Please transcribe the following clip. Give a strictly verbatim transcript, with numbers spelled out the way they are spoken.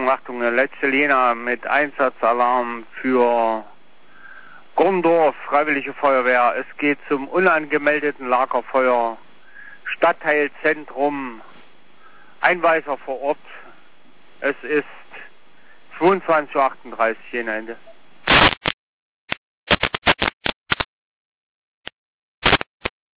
Achtung, Achtung, der letzte Jena mit Einsatzalarm für Gondorf, Freiwillige Feuerwehr. Es geht zum unangemeldeten Lagerfeuer, Stadtteilzentrum, Einweiser vor Ort. Es ist zweiundzwanzig Uhr achtunddreißig Jena Ende.